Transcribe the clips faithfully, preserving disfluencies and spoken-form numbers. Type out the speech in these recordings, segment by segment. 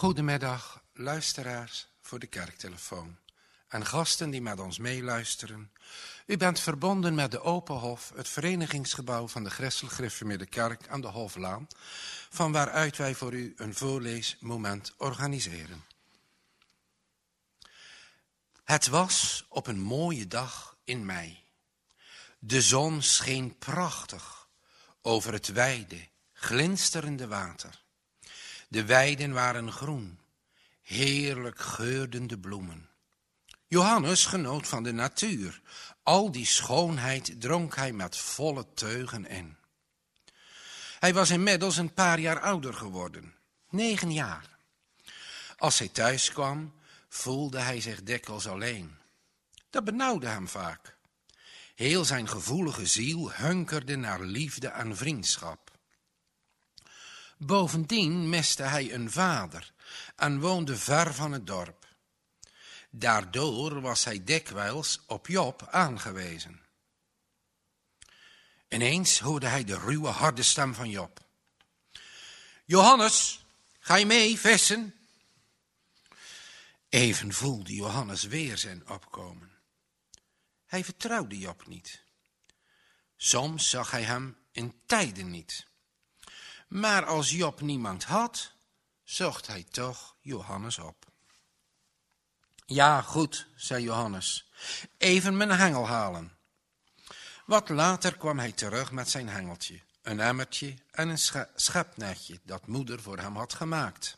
Goedemiddag, luisteraars voor de kerktelefoon en gasten die met ons meeluisteren. U bent verbonden met de Open Hof, het verenigingsgebouw van de Christelijk Gereformeerde Kerk aan de Hoflaan, van waaruit wij voor u een voorleesmoment organiseren. Het was op een mooie dag in mei. De zon scheen prachtig over het wijde, glinsterende water. De weiden waren groen, heerlijk geurden de bloemen. Johannes genoot van de natuur. Al die schoonheid dronk hij met volle teugen in. Hij was inmiddels een paar jaar ouder geworden, negen jaar. Als hij thuis kwam, voelde hij zich dikwijls alleen. Dat benauwde hem vaak. Heel zijn gevoelige ziel hunkerde naar liefde en vriendschap. Bovendien miste hij een vader en woonde ver van het dorp. Daardoor was hij dikwijls op Job aangewezen. Ineens hoorde hij de ruwe, harde stem van Job. Johannes, ga je mee vissen? Even voelde Johannes weerzin opkomen. Hij vertrouwde Job niet. Soms zag hij hem in tijden niet. Maar als Job niemand had, zocht hij toch Johannes op. Ja, goed, zei Johannes, even mijn hengel halen. Wat later kwam hij terug met zijn hengeltje, een emmertje en een sche- schepnetje dat moeder voor hem had gemaakt.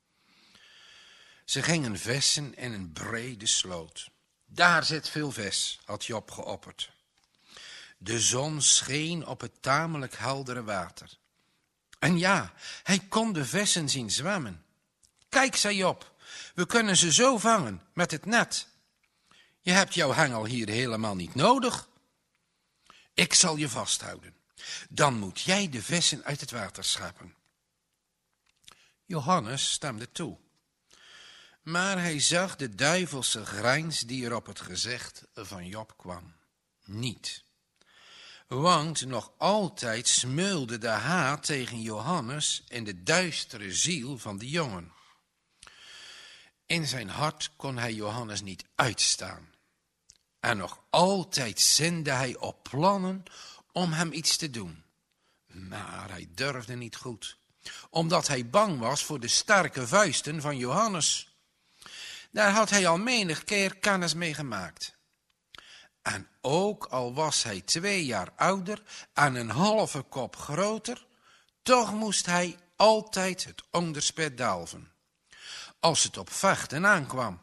Ze gingen vissen in een brede sloot. Daar zit veel vis, had Job geopperd. De zon scheen op het tamelijk heldere water. En ja, hij kon de vissen zien zwemmen. Kijk, zei Job, we kunnen ze zo vangen met het net. Je hebt jouw hengel hier helemaal niet nodig. Ik zal je vasthouden. Dan moet jij de vissen uit het water scheppen. Johannes stemde toe. Maar hij zag de duivelse grijns die er op het gezicht van Job kwam. Niet. Want nog altijd smeulde de haat tegen Johannes in de duistere ziel van de jongen. In zijn hart kon hij Johannes niet uitstaan. En nog altijd zinde hij op plannen om hem iets te doen. Maar hij durfde niet goed, omdat hij bang was voor de sterke vuisten van Johannes. Daar had hij al menig keer kennis mee gemaakt. En ook al was hij twee jaar ouder en een halve kop groter, toch moest hij altijd het onderspit delven, als het op vechten aankwam.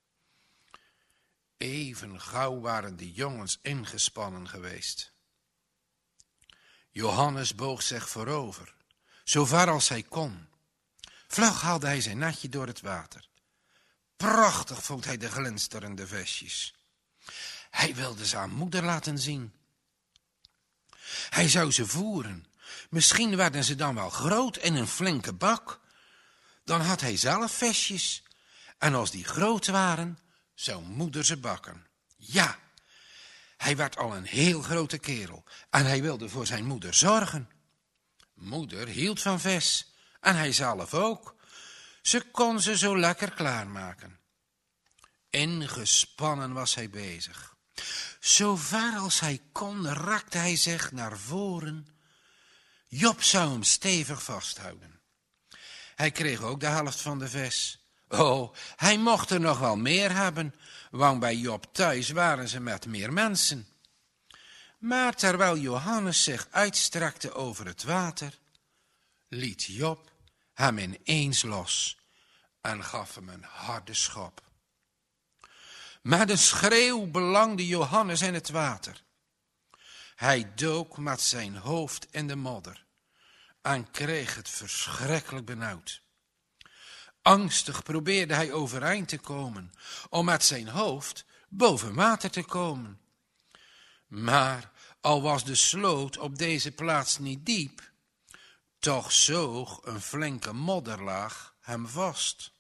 Even gauw waren de jongens ingespannen geweest. Johannes boog zich voorover, zo ver als hij kon. Vlug haalde hij zijn netje door het water. Prachtig vond hij de glinsterende visjes. Hij wilde ze aan moeder laten zien. Hij zou ze voeren. Misschien werden ze dan wel groot in een flinke bak. Dan had hij zelf visjes. En als die groot waren, zou moeder ze bakken. Ja, hij werd al een heel grote kerel. En hij wilde voor zijn moeder zorgen. Moeder hield van vis. En hij zelf ook. Ze kon ze zo lekker klaarmaken. Ingespannen was hij bezig. Zo ver als hij kon, rakte hij zich naar voren. Job zou hem stevig vasthouden. Hij kreeg ook de helft van de vis. Oh, hij mocht er nog wel meer hebben, want bij Job thuis waren ze met meer mensen. Maar terwijl Johannes zich uitstrekte over het water, liet Job hem ineens los en gaf hem een harde schop. Met een schreeuw belandde Johannes in het water. Hij dook met zijn hoofd in de modder en kreeg het verschrikkelijk benauwd. Angstig probeerde hij overeind te komen, om met zijn hoofd boven water te komen. Maar al was de sloot op deze plaats niet diep, toch zoog een flinke modderlaag hem vast.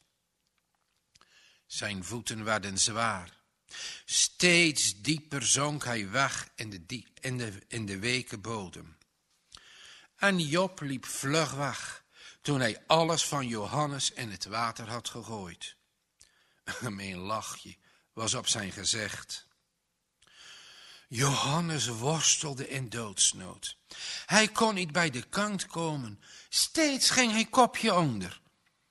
Zijn voeten werden zwaar. Steeds dieper zonk hij weg in de, die, in de, in de weke bodem. En Job liep vlug weg, toen hij alles van Johannes in het water had gegooid. Een gemeen lachje was op zijn gezicht. Johannes worstelde in doodsnood. Hij kon niet bij de kant komen. Steeds ging hij kopje onder.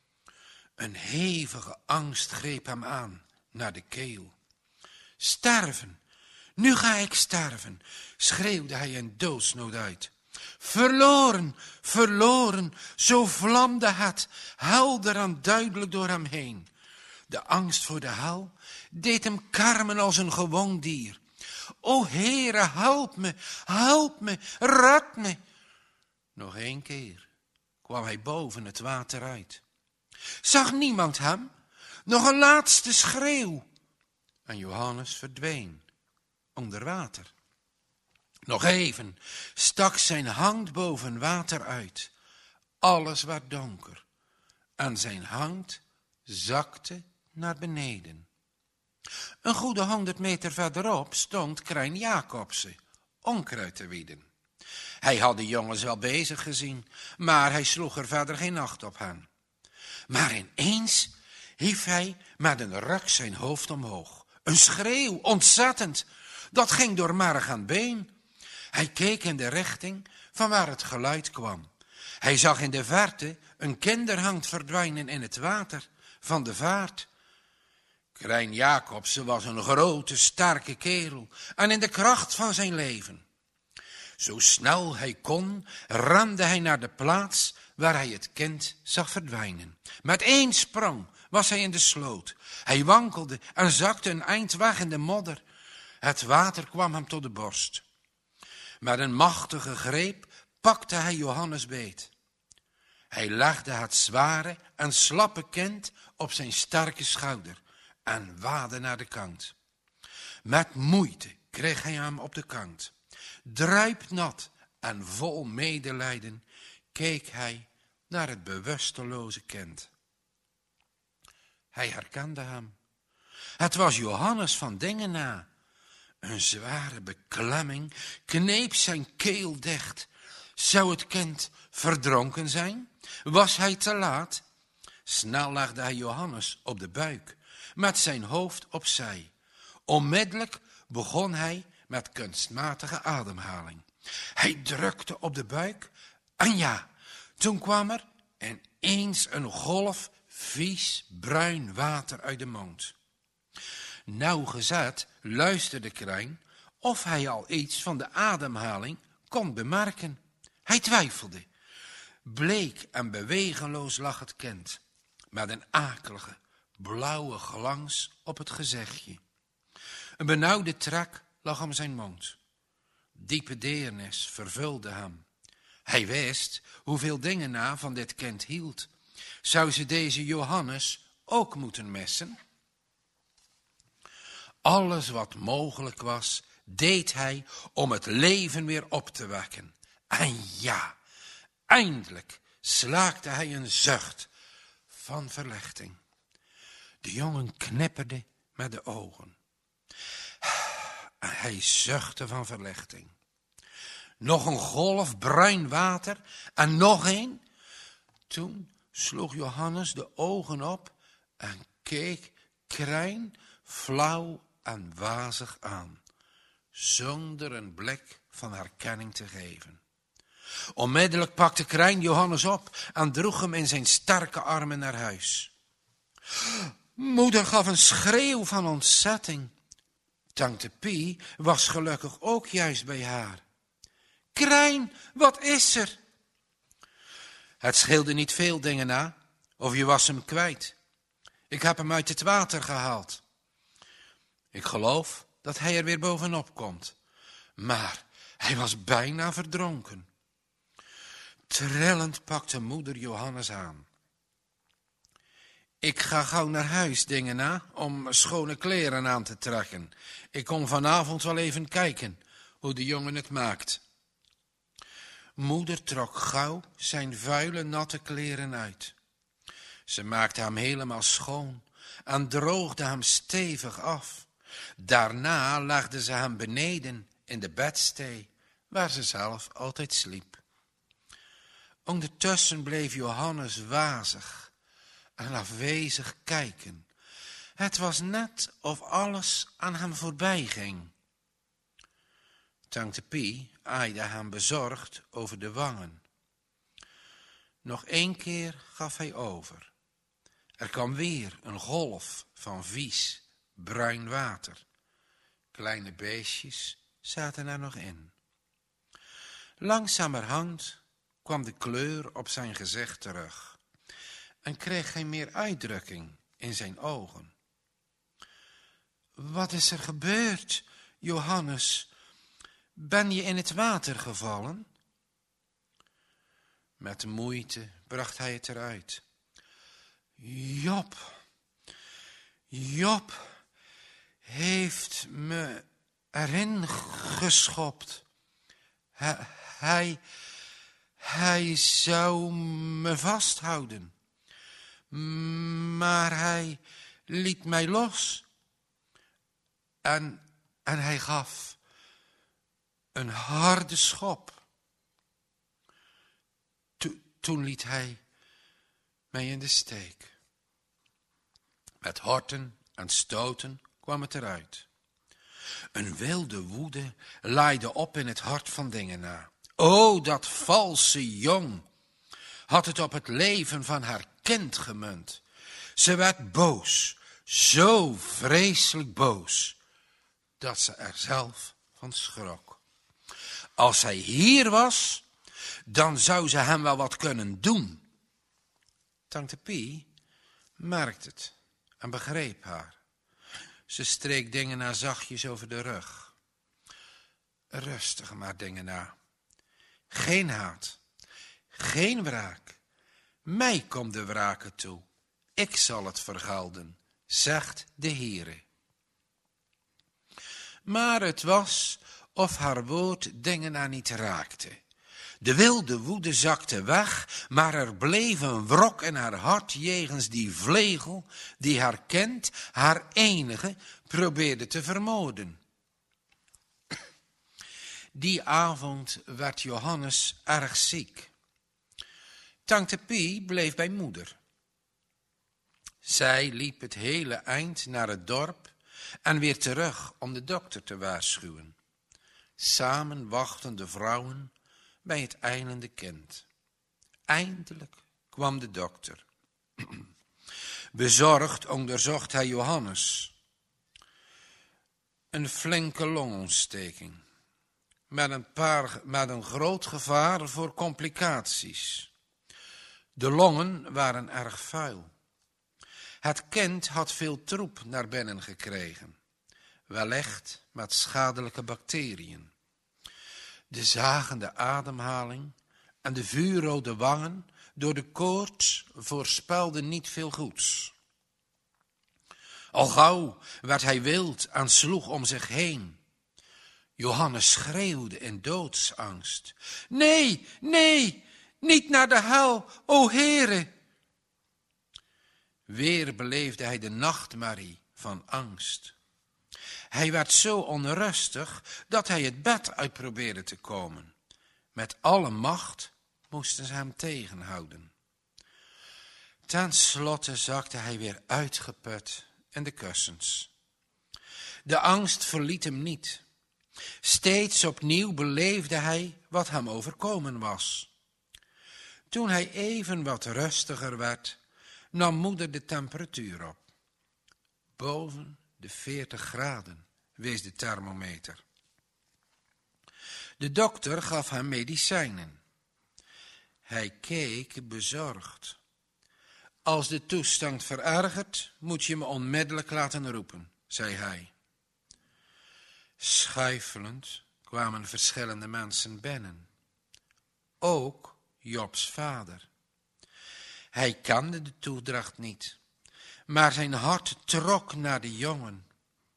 Een hevige angst greep hem aan, naar de keel. Sterven, nu ga ik sterven, schreeuwde hij in doodsnood uit. Verloren, verloren, zo vlamde het, helder en duidelijk door hem heen. De angst voor de hel deed hem karmen als een gewoon dier. O Heere, help me, help me, red me. Nog één keer kwam hij boven het water uit. Zag niemand hem? Nog een laatste schreeuw. En Johannes verdween onder water. Nog even stak zijn hand boven water uit. Alles werd donker. En zijn hand zakte naar beneden. Een goede honderd meter verderop stond Krijn Jacobsen onkruid te wieden. Hij had de jongens wel bezig gezien, maar hij sloeg er verder geen acht op hen. Maar ineens hief hij met een ruk zijn hoofd omhoog. Een schreeuw, ontzettend, dat ging door marg en been. Hij keek in de richting van waar het geluid kwam. Hij zag in de verte een kinderhand verdwijnen in het water van de vaart. Krijn Jacobsen was een grote, sterke kerel en in de kracht van zijn leven. Zo snel hij kon, rende hij naar de plaats waar hij het kind zag verdwijnen. Met één sprong was hij in de sloot. Hij wankelde en zakte een eind weg in de modder. Het water kwam hem tot de borst. Met een machtige greep pakte hij Johannes beet. Hij legde het zware en slappe kind op zijn sterke schouder en waadde naar de kant. Met moeite kreeg hij hem op de kant. Druipnat en vol medelijden keek hij naar het bewusteloze kind. Hij herkende hem. Het was Johannes van Dingena. Een zware beklemming kneep zijn keel dicht. Zou het kind verdronken zijn? Was hij te laat? Snel legde hij Johannes op de buik, met zijn hoofd opzij. Onmiddellijk begon hij met kunstmatige ademhaling. Hij drukte op de buik en ja, toen kwam er ineens een golf vies bruin water uit de mond. Nauwgezet luisterde Krijn of hij al iets van de ademhaling kon bemerken. Hij twijfelde. Bleek en bewegenloos lag het kind, met een akelige, blauwe glans op het gezichtje. Een benauwde trek lag om zijn mond. Diepe deernis vervulde hem. Hij wist hoeveel Dingena van dit kind hield. Zou ze deze Johannes ook moeten missen? Alles wat mogelijk was, deed hij om het leven weer op te wekken. En ja, eindelijk slaakte hij een zucht van verlichting. De jongen knipperde met de ogen. Hij zuchtte van verlichting. Nog een golf bruin water en nog een. Toen sloeg Johannes de ogen op en keek Krijn flauw en wazig aan, zonder een blik van herkenning te geven. Onmiddellijk pakte Krijn Johannes op en droeg hem in zijn sterke armen naar huis. Moeder gaf een schreeuw van ontzetting. Tante Pie was gelukkig ook juist bij haar. Krijn, wat is er? Het scheelde niet veel, Dingena, of je was hem kwijt. Ik heb hem uit het water gehaald. Ik geloof dat hij er weer bovenop komt. Maar hij was bijna verdronken. Trillend pakte moeder Johannes aan. Ik ga gauw naar huis, Dingena, om schone kleren aan te trekken. Ik kom vanavond wel even kijken hoe de jongen het maakt. Moeder trok gauw zijn vuile, natte kleren uit. Ze maakte hem helemaal schoon en droogde hem stevig af. Daarna legde ze hem beneden in de bedstee, waar ze zelf altijd sliep. Ondertussen bleef Johannes wazig en afwezig kijken. Het was net of alles aan hem voorbij ging. Tante Pie aaide hem bezorgd over de wangen. Nog één keer gaf hij over. Er kwam weer een golf van vies, bruin water. Kleine beestjes zaten er nog in. Langzamerhand kwam de kleur op zijn gezicht terug en kreeg hij meer uitdrukking in zijn ogen. Wat is er gebeurd, Johannes? Ben je in het water gevallen? Met moeite bracht hij het eruit. Job, Job heeft me erin geschopt. Hij, hij, hij zou me vasthouden, maar hij liet mij los en, en hij gaf een harde schop. To, toen liet hij mij in de steek. Met horten en stoten kwam het eruit. Een wilde woede laaide op in het hart van Dingena. O, dat valse jong had het op het leven van haar kind gemunt. Ze werd boos, zo vreselijk boos, dat ze er zelf van schrok. Als hij hier was, dan zou ze hem wel wat kunnen doen. Tante Pie merkte het en begreep haar. Ze streek Dingena zachtjes over de rug. Rustig maar, Dingena. Geen haat, geen wraak. Mij komt de wraken toe. Ik zal het vergelden, zegt de Heere. Maar het was of haar woord Dingena niet raakte. De wilde woede zakte weg, maar er bleef een wrok in haar hart jegens die vlegel die haar kind, haar enige, probeerde te vermoorden. Die avond werd Johannes erg ziek. Tante Pie bleef bij moeder. Zij liep het hele eind naar het dorp en weer terug om de dokter te waarschuwen. Samen wachten de vrouwen bij het ijlende kind. Eindelijk kwam de dokter. Bezorgd onderzocht hij Johannes. Een flinke longontsteking. Met een, paar, met een groot gevaar voor complicaties. De longen waren erg vuil. Het kind had veel troep naar binnen gekregen. Wellicht met schadelijke bacteriën. De zagende ademhaling en de vuurrode wangen door de koorts voorspelden niet veel goeds. Al gauw werd hij wild en sloeg om zich heen. Johannes schreeuwde in doodsangst. Nee, nee, niet naar de hel, o Heere. Weer beleefde hij de nachtmerrie van angst. Hij werd zo onrustig dat hij het bed uit probeerde te komen. Met alle macht moesten ze hem tegenhouden. Ten slotte zakte hij weer uitgeput in de kussens. De angst verliet hem niet. Steeds opnieuw beleefde hij wat hem overkomen was. Toen hij even wat rustiger werd, nam moeder de temperatuur op. Boven de veertig graden, wees de thermometer. De dokter gaf hem medicijnen. Hij keek bezorgd. Als de toestand verergert, moet je me onmiddellijk laten roepen, zei hij. Schuifelend kwamen verschillende mensen binnen. Ook Jobs vader. Hij kende de toedracht niet, maar zijn hart trok naar de jongen.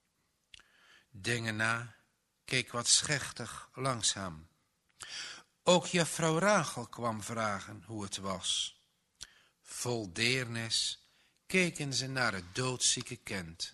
Dingena keek wat schichtig langs hem. Ook juffrouw Rachel kwam vragen hoe het was. Vol deernis keken ze naar het doodzieke kind.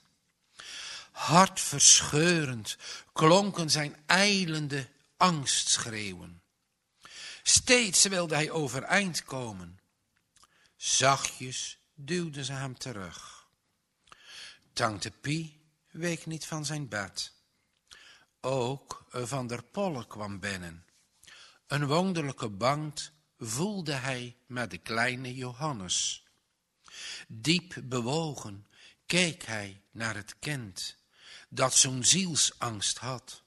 Hartverscheurend klonken zijn ijlende angstschreeuwen. Steeds wilde hij overeind komen. Zachtjes duwde ze hem terug. Tante Pie week niet van zijn bed. Ook Van der Polle kwam binnen. Een wonderlijke band voelde hij met de kleine Johannes. Diep bewogen keek hij naar het kind dat zo'n zielsangst had.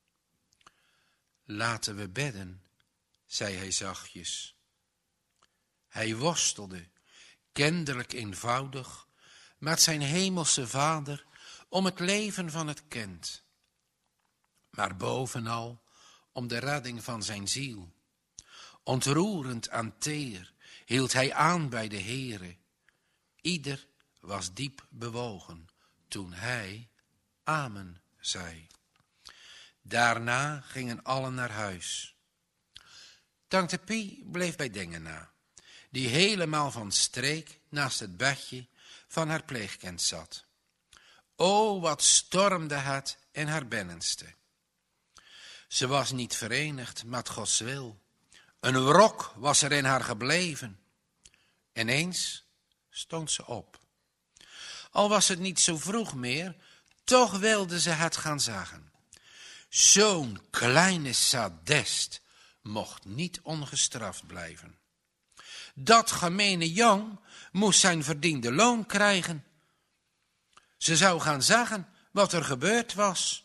Laten we bidden, zei hij zachtjes. Hij worstelde, kinderlijk eenvoudig, met zijn hemelse vader om het leven van het kind. Maar bovenal om de redding van zijn ziel. Ontroerend en teer hield hij aan bij de Heere. Ieder was diep bewogen toen hij amen zei. Daarna gingen allen naar huis. Tante Pie bleef bij Dingena, die helemaal van streek naast het bedje van haar pleegkind zat. O, wat stormde het in haar binnenste. Ze was niet verenigd met Gods wil. Een wrok was er in haar gebleven. Ineens stond ze op. Al was het niet zo vroeg meer, toch wilde ze het gaan zeggen. Zo'n kleine sadist mocht niet ongestraft blijven. Dat gemene jong moest zijn verdiende loon krijgen. Ze zou gaan zeggen wat er gebeurd was.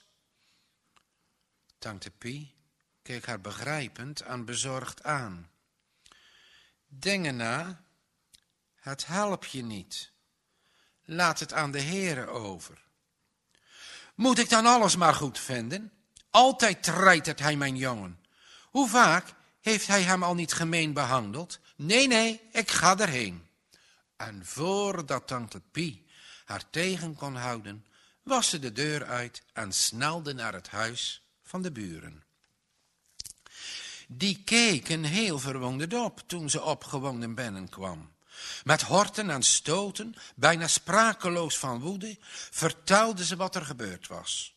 Tante Pie keek haar begrijpend en bezorgd aan. Dingena, het helpt je niet. Laat het aan de Heere over. Moet ik dan alles maar goed vinden? Altijd treitert hij mijn jongen. Hoe vaak heeft hij hem al niet gemeen behandeld? Nee, nee, ik ga erheen. En voordat tante Pie haar tegen kon houden, was ze de deur uit en snelde naar het huis van de buren. Die keken heel verwonderd op toen ze opgewonden binnenkwam. Met horten en stoten, bijna sprakeloos van woede, vertelde ze wat er gebeurd was.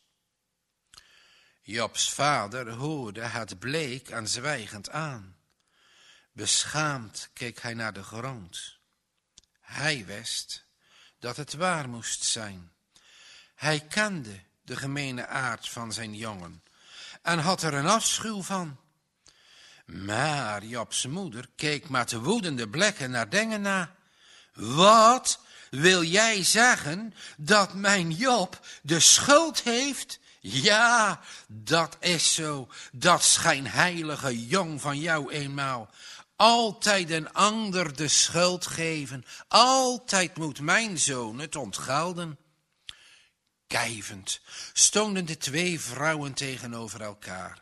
Jobs vader hoorde het bleek en zwijgend aan. Beschaamd keek hij naar de grond. Hij wist dat het waar moest zijn. Hij kende de gemene aard van zijn jongen en had er een afschuw van. Maar Jobs moeder keek met woedende blikken naar Dingena. Wat, wil jij zeggen dat mijn Job de schuld heeft? Ja, dat is zo, dat schijnheilige jong van jou eenmaal. Altijd een ander de schuld geven, altijd moet mijn zoon het ontgelden. Kijvend stonden de twee vrouwen tegenover elkaar.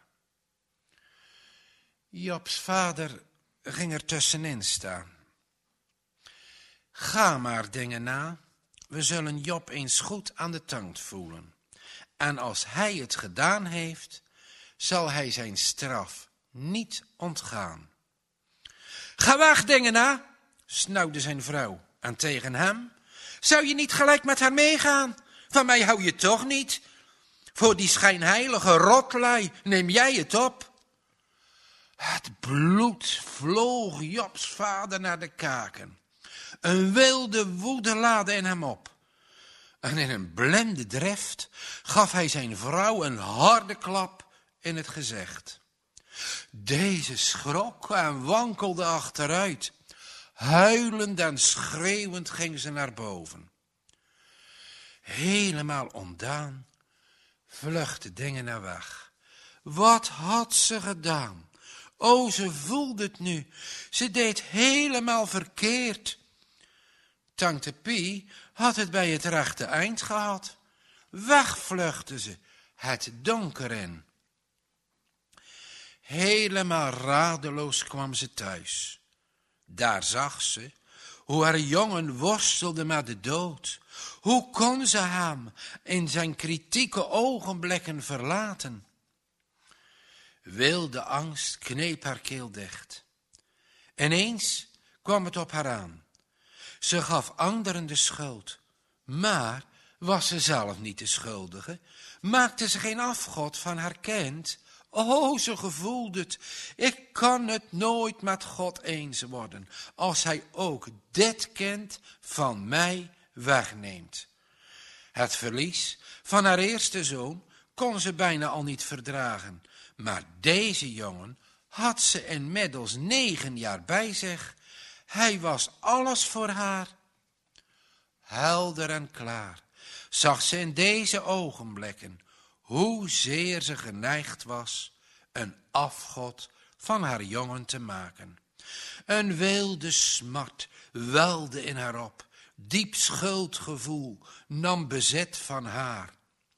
Jobs vader ging er tussenin staan. Ga maar, Dingena, we zullen Job eens goed aan de tand voelen. En als hij het gedaan heeft, zal hij zijn straf niet ontgaan. Ga weg, Dingena, snauwde zijn vrouw. En tegen hem, zou je niet gelijk met haar meegaan? Van mij hou je toch niet? Voor die schijnheilige rotlui neem jij het op. Het bloed vloog Jobs vader naar de kaken. Een wilde woede laadde in hem op. En in een blinde drift gaf hij zijn vrouw een harde klap in het gezicht. Deze schrok en wankelde achteruit. Huilend en schreeuwend ging ze naar boven. Helemaal ontdaan vluchtte Dingena weg. Wat had ze gedaan? O, ze voelde het nu. Ze deed helemaal verkeerd. Tante Pie had het bij het rechte eind gehad. Wegvluchtte ze het donker in. Helemaal radeloos kwam ze thuis. Daar zag ze hoe haar jongen worstelde met de dood. Hoe kon ze hem in zijn kritieke ogenblikken verlaten? Wilde angst kneep haar keel dicht. Ineens kwam het op haar aan. Ze gaf anderen de schuld, maar was ze zelf niet de schuldige? Maakte ze geen afgod van haar kind? Oh, ze gevoelde het. Ik kan het nooit met God eens worden, als hij ook dit kind van mij wegneemt. Het verlies van haar eerste zoon kon ze bijna al niet verdragen. Maar deze jongen had ze inmiddels negen jaar bij zich. Hij was alles voor haar. Helder en klaar zag ze in deze ogenblikken hoezeer ze geneigd was een afgod van haar jongen te maken. Een wilde smart welde in haar op. Diep schuldgevoel nam bezit van haar.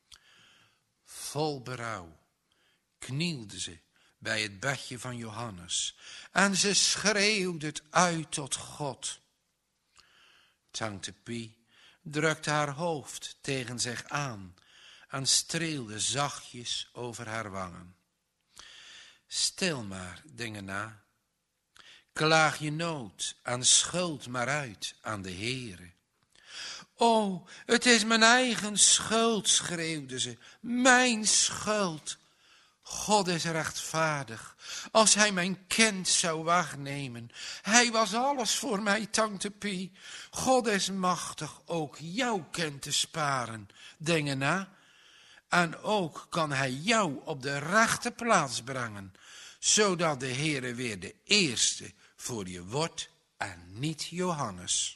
Vol berouw knielde ze bij het bedje van Johannes en ze schreeuwde het uit tot God. Tante Pie drukte haar hoofd tegen zich aan en streelde zachtjes over haar wangen. Stil maar, Dingena. Klaag je nood en schuld maar uit aan de Heere. O, het is mijn eigen schuld, schreeuwde ze, mijn schuld. God is rechtvaardig, als hij mijn kind zou wegnemen. Hij was alles voor mij, Tante Pie. God is machtig ook jouw kind te sparen, Dingena. En ook kan hij jou op de rechte plaats brengen, zodat de Heere weer de eerste voor je wordt en niet Johannes.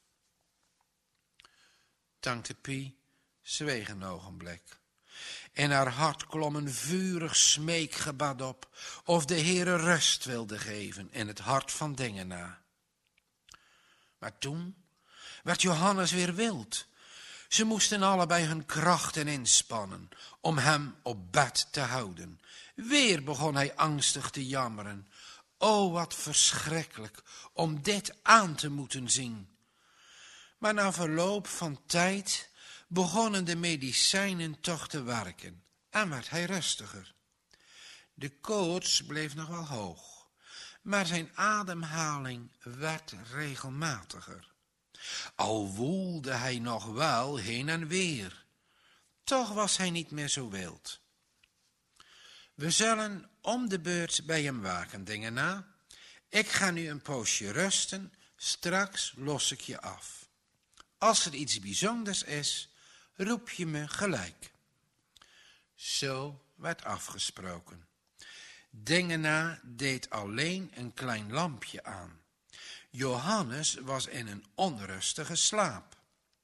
Tante Pie zweeg een ogenblik. In haar hart klom een vurig smeekgebed op, of de Heere rust wilde geven in het hart van Dingena. Maar toen werd Johannes weer wild. Ze moesten allebei hun krachten inspannen om hem op bed te houden. Weer begon hij angstig te jammeren. O, wat verschrikkelijk om dit aan te moeten zien. Maar na verloop van tijd begonnen de medicijnen toch te werken en werd hij rustiger. De koorts bleef nog wel hoog, maar zijn ademhaling werd regelmatiger. Al woelde hij nog wel heen en weer, toch was hij niet meer zo wild. We zullen om de beurt bij hem waken, Dingena. Ik ga nu een poosje rusten, straks los ik je af. Als er iets bijzonders is, roep je me gelijk. Zo werd afgesproken. Dingena deed alleen een klein lampje aan. Johannes was in een onrustige slaap.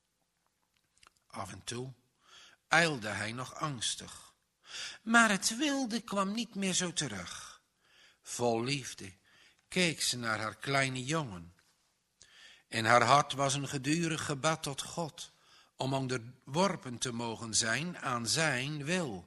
Af en toe ijlde hij nog angstig. Maar het wilde kwam niet meer zo terug. Vol liefde keek ze naar haar kleine jongen. In haar hart was een gedurig gebed tot God, om onderworpen te mogen zijn aan zijn wil.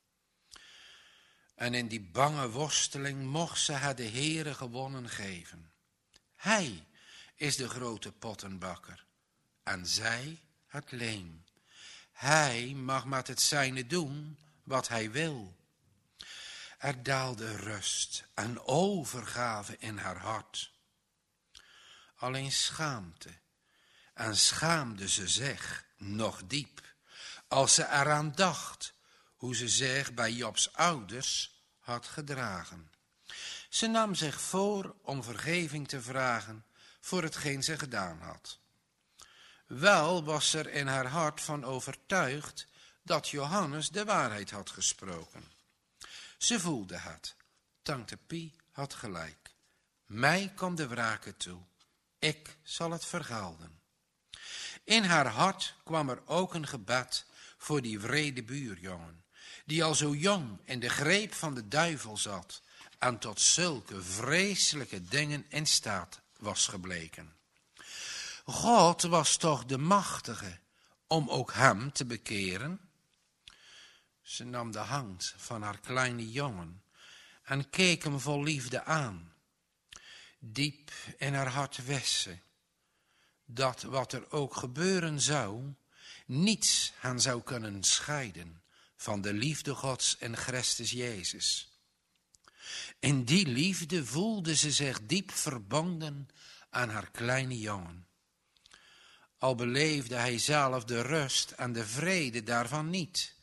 En in die bange worsteling mocht ze haar de Heere gewonnen geven. Hij is de grote pottenbakker en zij het leem. Hij mag met het zijne doen wat hij wil. Er daalde rust en overgave in haar hart. Alleen schaamte, en schaamde ze zich nog diep, als ze eraan dacht hoe ze zich bij Jobs ouders had gedragen. Ze nam zich voor om vergeving te vragen voor hetgeen ze gedaan had. Wel was ze er in haar hart van overtuigd dat Johannes de waarheid had gesproken. Ze voelde het. Tante Pie had gelijk. Mij komt de wrake toe. Ik zal het vergelden. In haar hart kwam er ook een gebed voor die wrede buurjongen, die al zo jong in de greep van de duivel zat en tot zulke vreselijke dingen in staat was gebleken. God was toch de machtige om ook hem te bekeren? Ze nam de hand van haar kleine jongen en keek hem vol liefde aan. Diep in haar hart wist ze dat wat er ook gebeuren zou, niets hen zou kunnen scheiden van de liefde Gods in Christus Jezus. In die liefde voelde ze zich diep verbonden aan haar kleine jongen. Al beleefde hij zelf de rust en de vrede daarvan niet,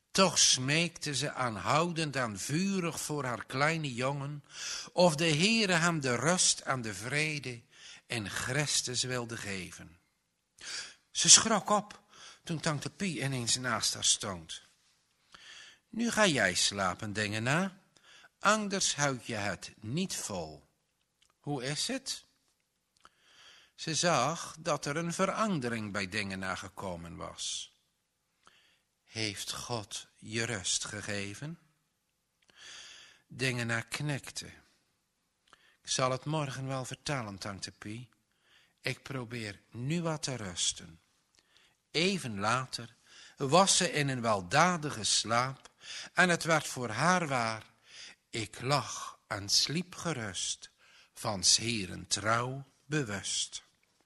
Toch smeekte ze aanhoudend en vurig voor haar kleine jongen, of de Heere hem de rust en de vrede in Christus wilde geven. Ze schrok op toen tante Pie ineens naast haar stond. Nu ga jij slapen, Dingena, anders houd je het niet vol. Hoe is het? Ze zag dat er een verandering bij Dingena gekomen was. Heeft God je rust gegeven? Dingena knikte. Ik zal het morgen wel vertellen, tante Pie. Ik probeer nu wat te rusten. Even later was ze in een weldadige slaap en het werd voor haar waar. Ik lag en sliep gerust, van 's Heeren trouw bewust.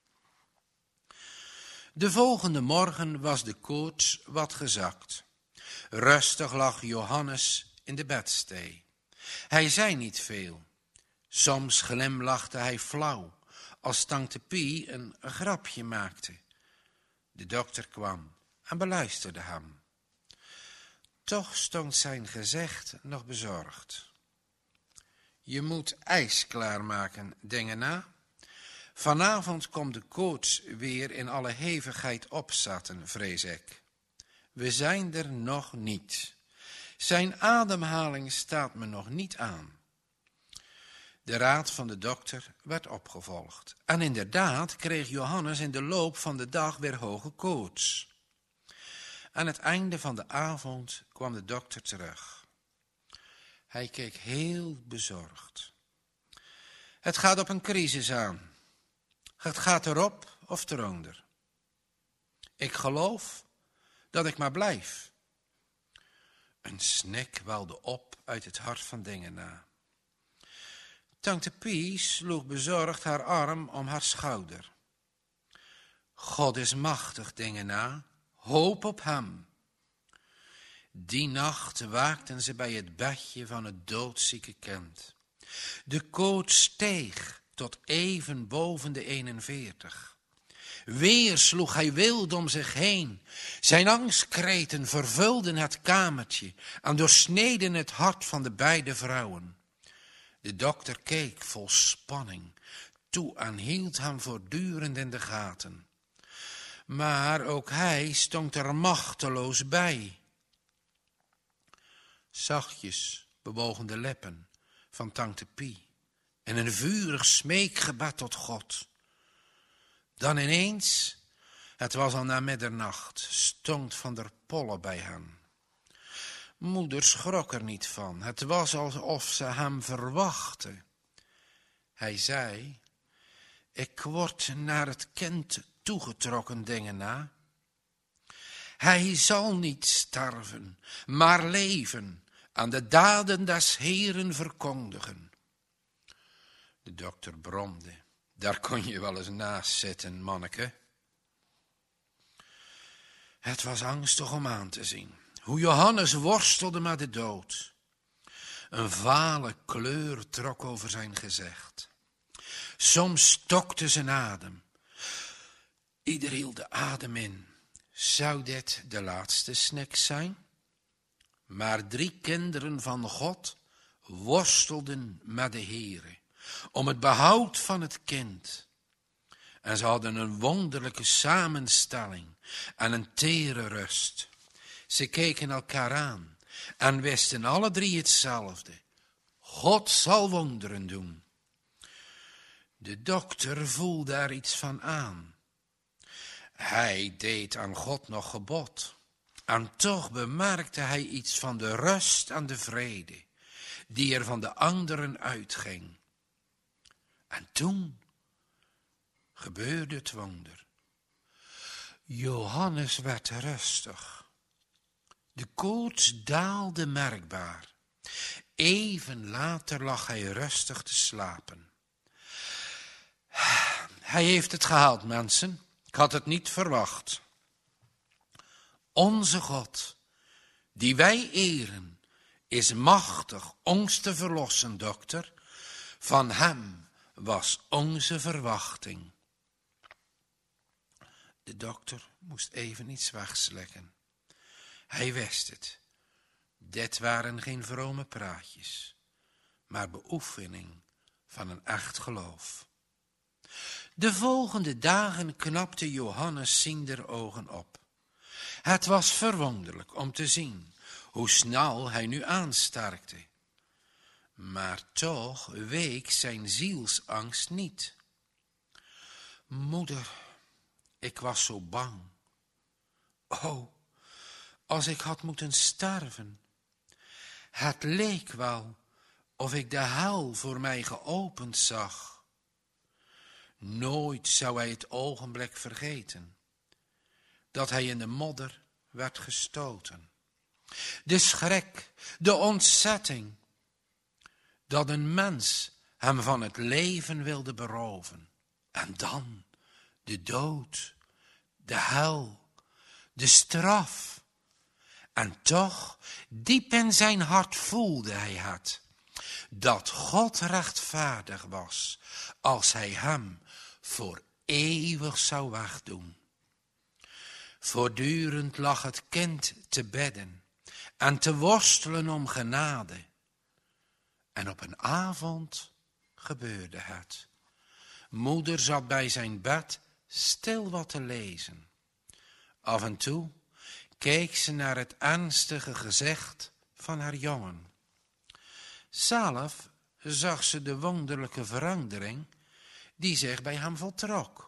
De volgende morgen was de koorts wat gezakt. Rustig lag Johannes in de bedstee. Hij zei niet veel. Soms glimlachte hij flauw, als tante Pie een grapje maakte. De dokter kwam en beluisterde hem. Toch stond zijn gezicht nog bezorgd. Je moet ijs klaarmaken, Dingena. Vanavond komt de koorts weer in alle hevigheid opzetten, vrees ik. We zijn er nog niet. Zijn ademhaling staat me nog niet aan. De raad van de dokter werd opgevolgd. En inderdaad kreeg Johannes in de loop van de dag weer hoge koorts. Aan het einde van de avond kwam de dokter terug. Hij keek heel bezorgd. Het gaat op een crisis aan. Het gaat erop of eronder. Ik geloof dat ik maar blijf. Een snik welde op uit het hart van Dingena. Tante Pie sloeg bezorgd haar arm om haar schouder. God is machtig, Dingena, hoop op hem. Die nacht waakten ze bij het bedje van het doodzieke kind. De koorts steeg tot even boven de eenenveertig. Weer sloeg hij wild om zich heen. Zijn angstkreten vervulden het kamertje en doorsneden het hart van de beide vrouwen. De dokter keek vol spanning toe en hield hem voortdurend in de gaten. Maar ook hij stond er machteloos bij. Zachtjes bewogen de lippen van tante Pie in een vurig smeekgebed tot God. Dan ineens, het was al na middernacht, stond Van der Polle bij hen. Moeder schrok er niet van, het was alsof ze hem verwachtte. Hij zei, ik word naar het kind toegetrokken, Dingena. Hij zal niet sterven, maar leven, aan de daden des Heeren verkondigen. De dokter bromde. Daar kon je wel eens naast zitten, manneke. Het was angstig om aan te zien. Hoe Johannes worstelde met de dood. Een vale kleur trok over zijn gezicht. Soms stokte zijn adem. Ieder hield de adem in. Zou dit de laatste snik zijn? Maar drie kinderen van God worstelden met de Heere om het behoud van het kind. En ze hadden een wonderlijke samenstelling en een tere rust. Ze keken elkaar aan en wisten alle drie hetzelfde. God zal wonderen doen. De dokter voelde er iets van aan. Hij deed aan God nog gebod. En toch bemerkte hij iets van de rust en de vrede, die er van de anderen uitging. En toen gebeurde het wonder. Johannes werd rustig. De koorts daalde merkbaar. Even later lag hij rustig te slapen. Hij heeft het gehaald, mensen. Ik had het niet verwacht. Onze God, die wij eren, is machtig ons te verlossen, dokter. Van hem was onze verwachting. De dokter moest even iets wegslikken. Hij wist het. Dit waren geen vrome praatjes, maar beoefening van een echt geloof. De volgende dagen knapte Johannes ziender ogen op. Het was verwonderlijk om te zien hoe snel hij nu aanstarkte. Maar toch week zijn zielsangst niet. Moeder, ik was zo bang. O, als ik had moeten sterven. Het leek wel of ik de hel voor mij geopend zag. Nooit zou hij het ogenblik vergeten dat hij in de modder werd gestoten. De schrik, de ontzetting, dat een mens hem van het leven wilde beroven. En dan de dood, de hel, de straf. En toch, diep in zijn hart voelde hij het, dat God rechtvaardig was, als hij hem voor eeuwig zou wegdoen. Voortdurend lag het kind te bedden en te worstelen om genade. En op een avond gebeurde het. Moeder zat bij zijn bed stil wat te lezen. Af en toe keek ze naar het ernstige gezicht van haar jongen. Zelf zag ze de wonderlijke verandering die zich bij hem voltrok.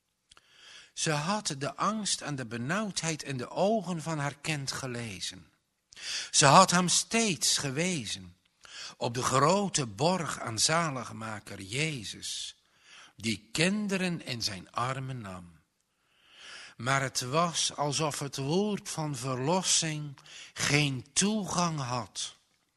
Ze had de angst en de benauwdheid in de ogen van haar kind gelezen. Ze had hem steeds gewezen op de grote borg en zaligmaker Jezus, die kinderen in zijn armen nam. Maar het was alsof het woord van verlossing geen toegang had.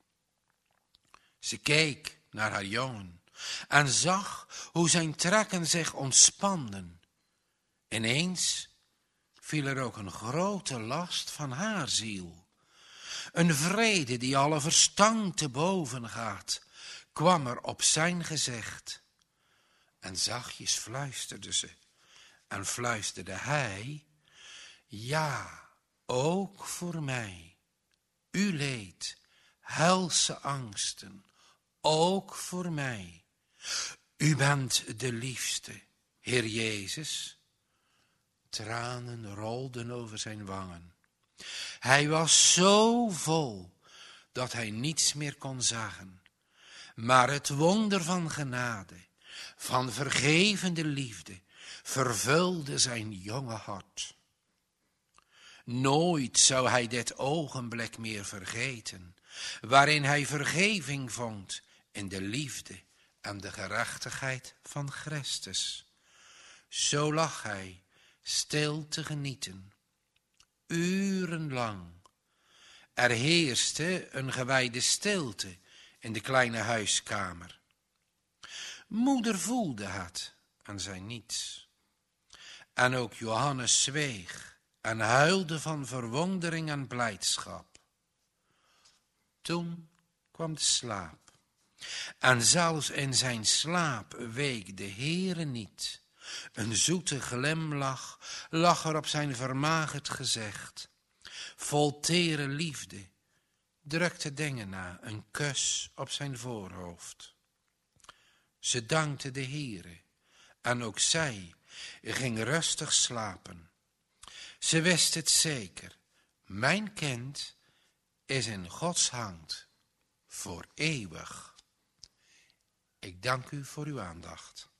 Ze keek naar haar jongen en zag hoe zijn trekken zich ontspanden. Ineens viel er ook een grote last van haar ziel. Een vrede die alle verstand te boven gaat, kwam er op zijn gezicht. En zachtjes fluisterde ze. En fluisterde hij, ja, ook voor mij. U leed, helse angsten, ook voor mij. U bent de liefste, Heer Jezus. Tranen rolden over zijn wangen. Hij was zo vol dat hij niets meer kon zeggen. Maar het wonder van genade, van vergevende liefde, vervulde zijn jonge hart. Nooit zou hij dit ogenblik meer vergeten, waarin hij vergeving vond in de liefde en de gerechtigheid van Christus. Zo lag hij stil te genieten, urenlang. Er heerste een gewijde stilte in de kleine huiskamer. Moeder voelde het en zei niets. En ook Johannes zweeg en huilde van verwondering en blijdschap. Toen kwam de slaap. En zelfs in zijn slaap week de Heere niet. Een zoete glimlach lag er op zijn vermagerd gezicht. Vol tere liefde drukte dingen na een kus op zijn voorhoofd. Ze dankte de Heere en ook zij ging rustig slapen. Ze wist het zeker, mijn kind is in Gods hand voor eeuwig. Ik dank u voor uw aandacht.